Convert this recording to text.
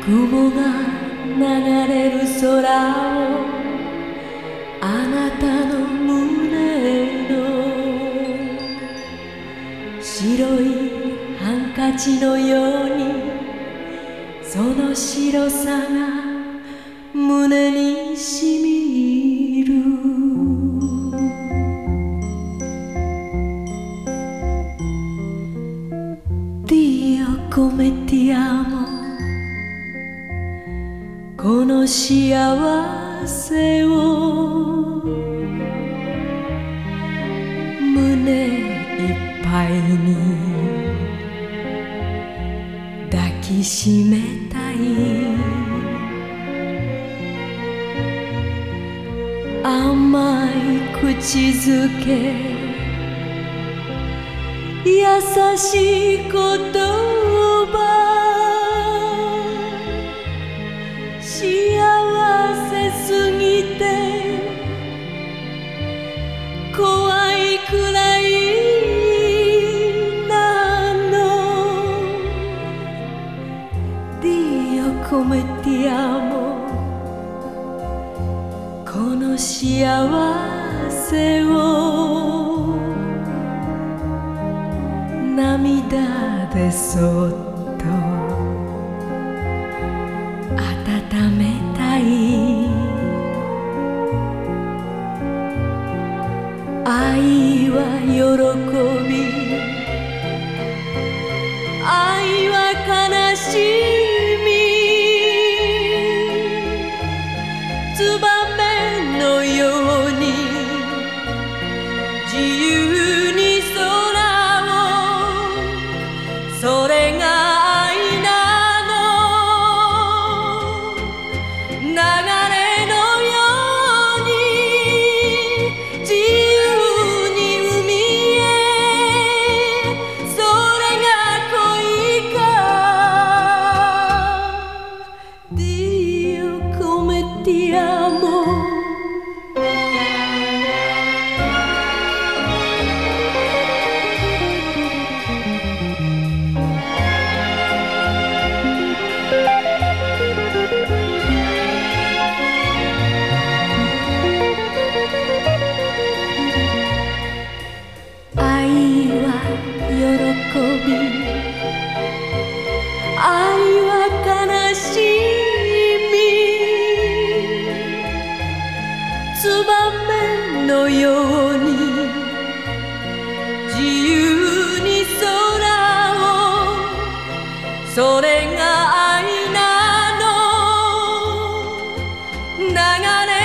雲が流れる空をあなたの胸の白いハンカチのようにその白さが胸にしみる。Dio come ti amoこの幸せを胸いっぱいに抱きしめたい。甘い口づけ優しい言葉幸せすぎて怖いくらいなの。 Dio come ti amoこの幸せを涙でそっと温めたい。愛は喜び愛は悲しみツバメのように自由に空をそれが愛なの。流れのように自由に海へそれが恋か。 Dio come ti amo愛は喜び愛は悲しみツバメのように自由に空をそれが愛なの。流れ